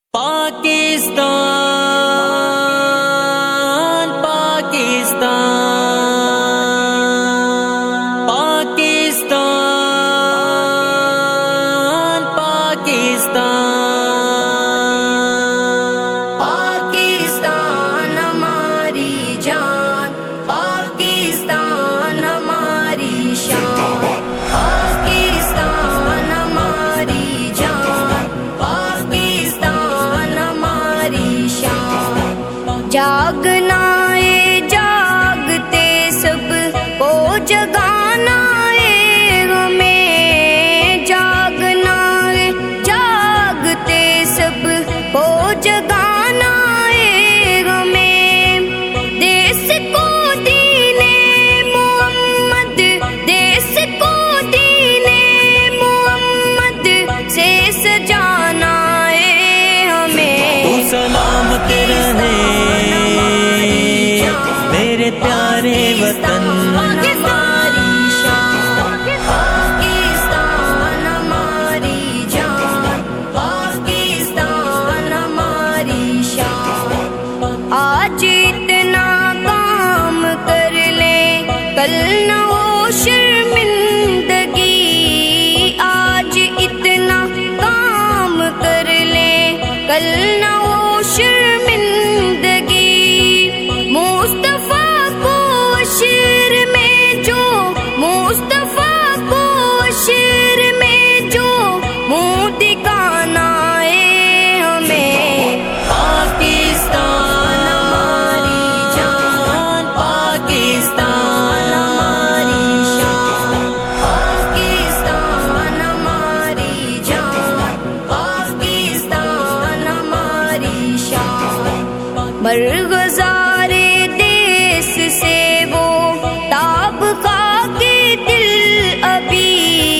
پاکستان پاکستان پاکستان پاکستان پاکستان ہماری جان، پاکستان ہماری شان، پاکستان ہماری جان، پاکستان ہماری شان۔ جاگنا ہے جاگتے سب کو جگانا ہے ہمیں، جاگنا ہے جاگتے سب کو جگانا ہے ہمیں۔ دیس کو دین محمد، دیس کو دین محمد سے سجانا ہے ہمیں۔ تو سلامت رہے میرے پیارے وطن، ہماری شان، پاکستان ہماری جان، پاکستان ہماری شان۔ آج اتنا کام کر لیں کل نہ ہو شرمندگی، آج اتنا کام کر لیں کل نہ ہو شرمندگی۔ مصطفیٰ کو عشر میں جو، مصطفیٰ کو عشر میں جو منہ دکھانا ہے ہمیں۔ پاکستان ہماری جان، پاکستان ہماری شان، پاکستان ہماری جان، پاکستان ہماری شان۔ مرغزار دیس سے وہ تاب خاک دل ابھی،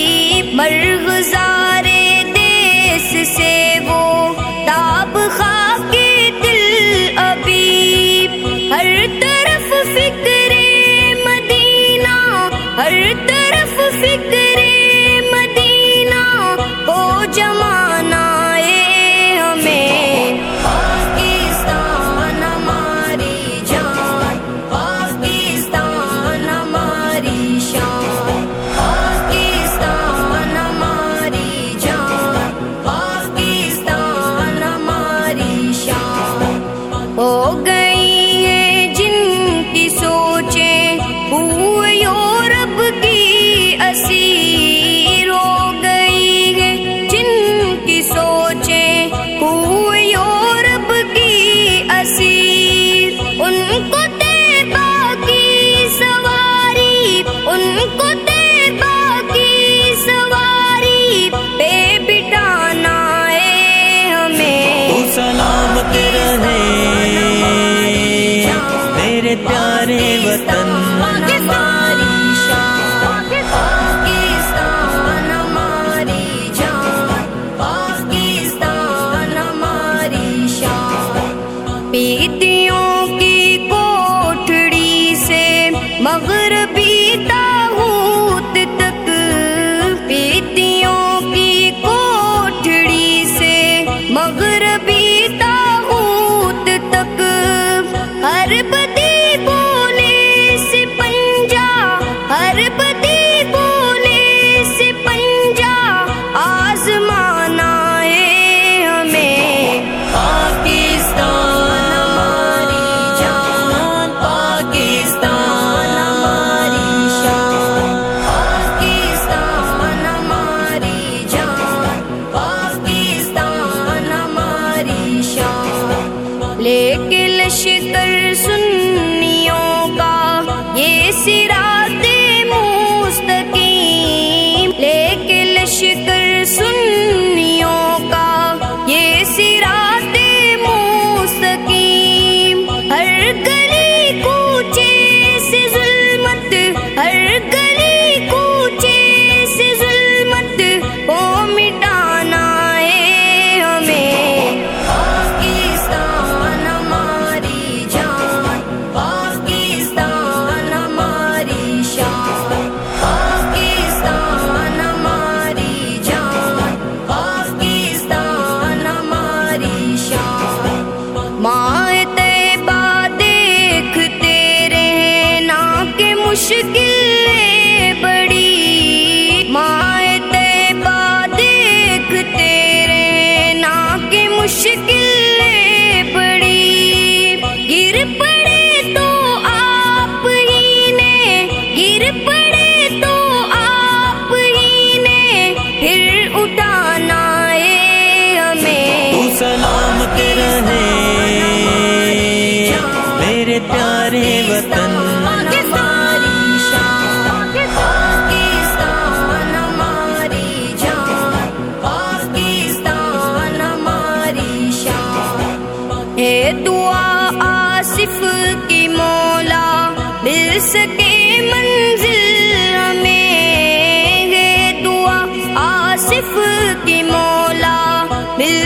مرغزار دیس سے وہ تاب خاک دل ابھی۔ ہر طرف فکر مدینہ، ہر طرف فکر مدینہ کو جمانا ہے ہمیں۔ پاکستان ہماری جان، پاکستان ہماری شان، پاکستان ہماری جان، پاکستان ہماری شان۔ ہو گئی ہیں جن کی سوچیں ہوئے یورپ کی اسیر، ہو گئی ہیں جن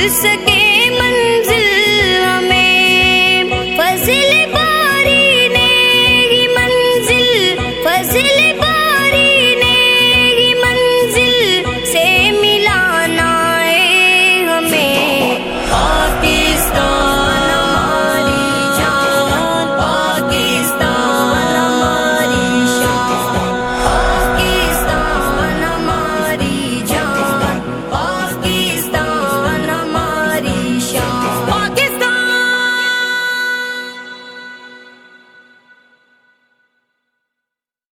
سکے